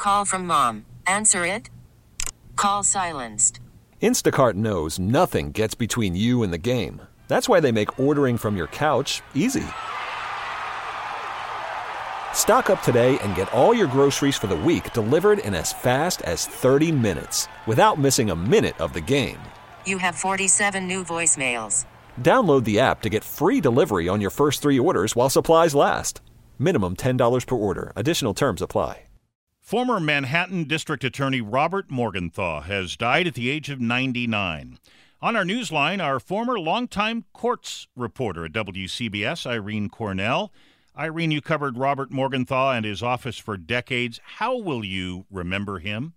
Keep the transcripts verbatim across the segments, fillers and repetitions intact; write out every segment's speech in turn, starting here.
Call from mom. Answer it. Call silenced. Instacart knows nothing gets between you and the game. That's why they make ordering from your couch easy. Stock up today and get all your groceries for the week delivered in as fast as thirty minutes without missing a minute of the game. You have forty-seven new voicemails. Download the app to get free delivery on your first three orders while supplies last. Minimum ten dollars per order. Additional terms apply. Former Manhattan District Attorney Robert Morgenthau has died at the age of ninety-nine. On our newsline, our former longtime courts reporter at W C B S, Irene Cornell. Irene, you covered Robert Morgenthau and his office for decades. How will you remember him?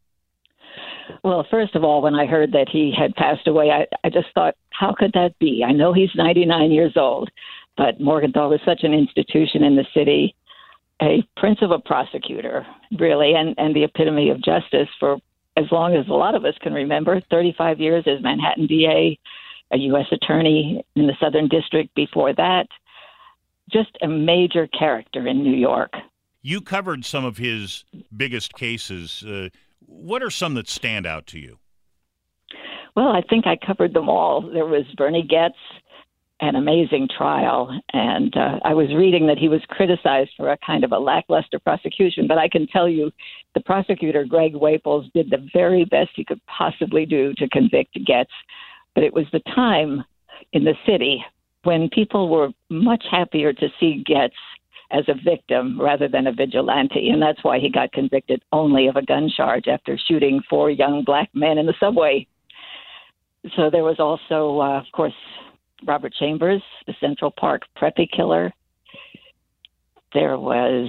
Well, first of all, when I heard that he had passed away, I, I just thought, how could that be? I know he's ninety-nine years old, but Morgenthau was such an institution in the city, a prince of a prosecutor, really, and, and the epitome of justice for as long as a lot of us can remember, thirty-five years as Manhattan D A, a U S attorney in the Southern District before that. Just a major character in New York. You covered some of his biggest cases. Uh, what are some that stand out to you? Well, I think I covered them all. There was Bernie Goetz, an amazing trial, and uh, I was reading that he was criticized for a kind of a lackluster prosecution, but I can tell you the prosecutor, Greg Waples, did the very best he could possibly do to convict Goetz, but it was the time in the city when people were much happier to see Goetz as a victim rather than a vigilante, and that's why he got convicted only of a gun charge after shooting four young black men in the subway. So there was also, uh, of course, Robert Chambers, the Central Park preppy killer. There was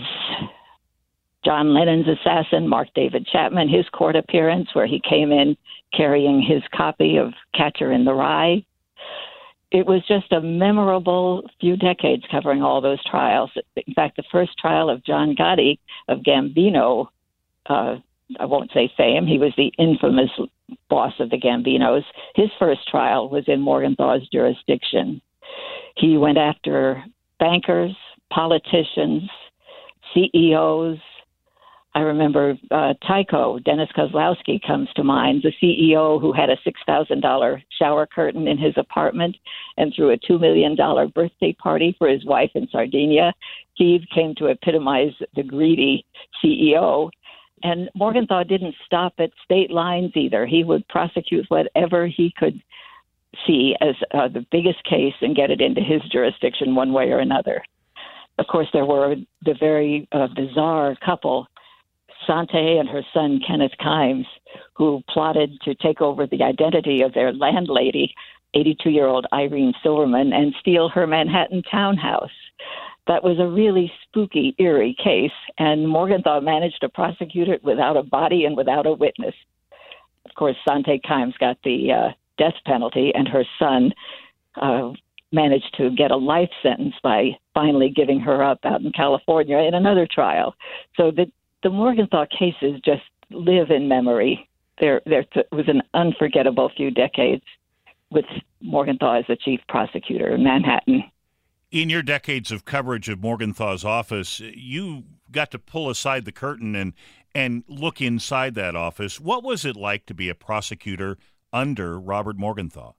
John Lennon's assassin, Mark David Chapman, his court appearance where he came in carrying his copy of Catcher in the Rye. It was just a memorable few decades covering all those trials. In fact, the first trial of John Gotti of Gambino, uh, I won't say fame, he was the infamous boss of the Gambinos. His first trial was in Morgenthau's jurisdiction. He went after bankers, politicians, C E Os. I remember uh, Tyco, Dennis Kozlowski comes to mind, the C E O who had a six thousand dollars shower curtain in his apartment and threw a two million dollars birthday party for his wife in Sardinia. He came to epitomize the greedy C E O. And Morgenthau didn't stop at state lines either. He would prosecute whatever he could see as uh, the biggest case and get it into his jurisdiction one way or another. Of course, there were the very uh, bizarre couple, Sante and her son, Kenneth Kimes, who plotted to take over the identity of their landlady, eighty-two-year-old Irene Silverman, and steal her Manhattan townhouse. That was a really spooky, eerie case, and Morgenthau managed to prosecute it without a body and without a witness. Of course, Sante Kimes got the uh, death penalty, and her son uh, managed to get a life sentence by finally giving her up out in California in another trial. So the, the Morgenthau cases just live in memory. There, there was an unforgettable few decades with Morgenthau as the chief prosecutor in Manhattan. In your decades of coverage of Morgenthau's office, you got to pull aside the curtain and and look inside that office. What was it like to be a prosecutor under Robert Morgenthau?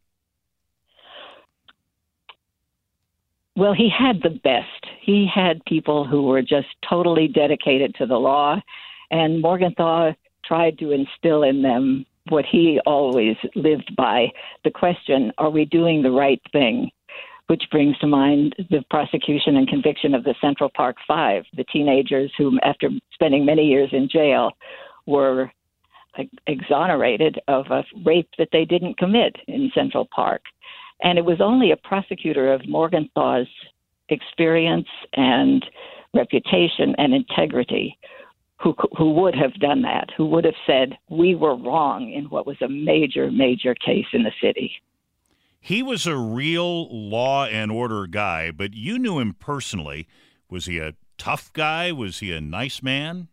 Well, he had the best. He had people who were just totally dedicated to the law, and Morgenthau tried to instill in them what he always lived by, the question, are we doing the right thing? Which brings to mind the prosecution and conviction of the Central Park Five, the teenagers who, after spending many years in jail, were exonerated of a rape that they didn't commit in Central Park. And it was only a prosecutor of Morgenthau's experience and reputation and integrity who who would have done that, who would have said, we were wrong in what was a major, major case in the city. He was a real law and order guy, but you knew him personally. Was he a tough guy? Was he a nice man?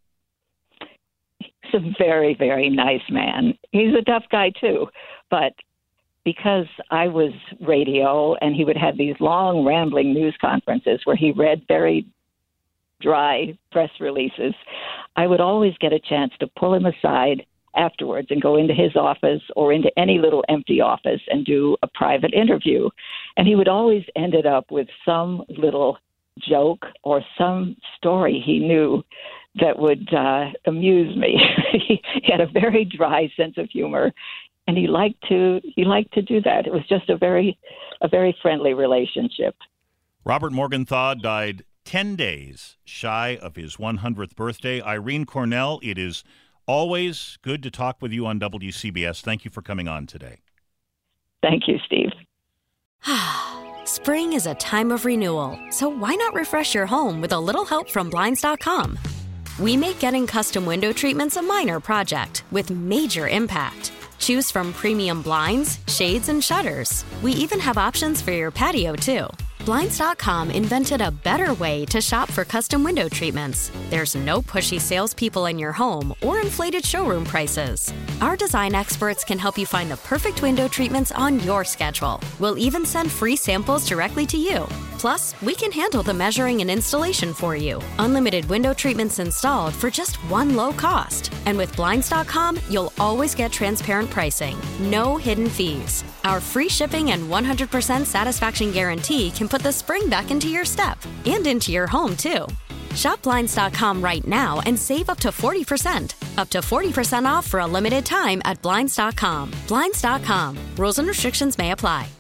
He's a very, very nice man. He's a tough guy, too. But because I was radio and he would have these long, rambling news conferences where he read very dry press releases, I would always get a chance to pull him aside afterwards and go into his office or into any little empty office and do a private interview. And he would always end it up with some little joke or some story he knew that would uh, amuse me. He had a very dry sense of humor, and he liked to he liked to do that. It was just a very a very friendly relationship. Robert Morgenthau died ten days shy of his one hundredth birthday. Irene Cornell, it is always good to talk with you on W C B S. Thank you for coming on today. Thank you, Steve. Spring is a time of renewal, so why not refresh your home with a little help from Blinds dot com? We make getting custom window treatments a minor project with major impact. Choose from premium blinds, shades, and shutters. We even have options for your patio, too. Blinds dot com invented a better way to shop for custom window treatments. There's no pushy salespeople in your home or inflated showroom prices. Our design experts can help you find the perfect window treatments on your schedule. We'll even send free samples directly to you. Plus, we can handle the measuring and installation for you. Unlimited window treatments installed for just one low cost. And with Blinds dot com, you'll always get transparent pricing. No hidden fees. Our free shipping and one hundred percent satisfaction guarantee can put the spring back into your step and into your home, too. Shop Blinds dot com right now and save up to forty percent. Up to forty percent off for a limited time at Blinds dot com. Blinds dot com. Rules and restrictions may apply.